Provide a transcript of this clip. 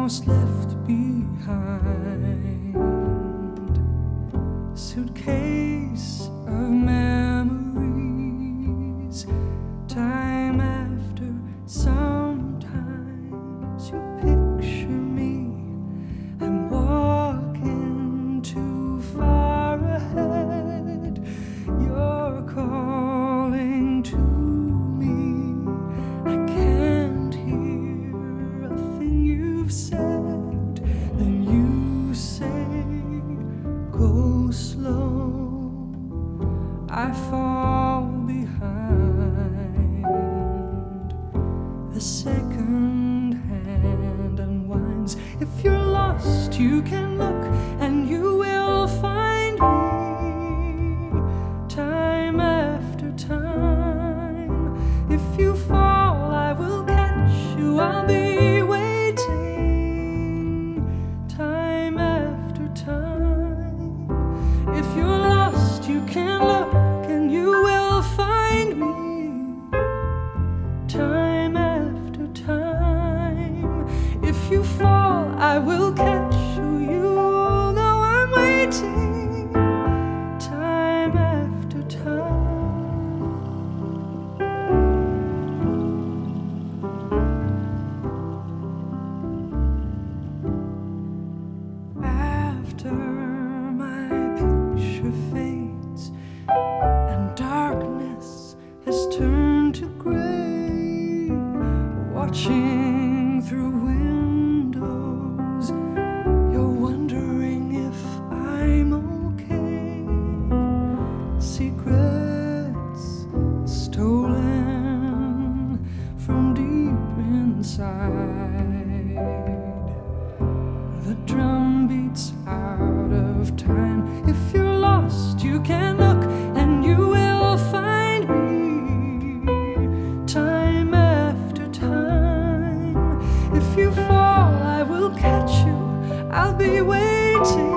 almost left behind. Suitcase of memories. Time after, sometimes you picture me. I'm walking too far ahead. You're calling to me. I can't hear a thing you've said. Then you say, go slow. I fall behind. The second hand unwinds. If you're lost, you can look and you will find me. Time after time. If you fall, I will catch you. I'll be waiting. Time after time. If you're lost, you can look and you will find me. Time after time. If you fall, I will catch you. You'll know I'm waiting. Time after time. After my picture fades and darkness has turned to gray, watching through windows, you're wondering if I'm okay. Secrets stolen from deep inside. The drum beats out of time. If you're lost, you can look and you will find me. Time after time. If you fall, I will catch you. I'll be waiting.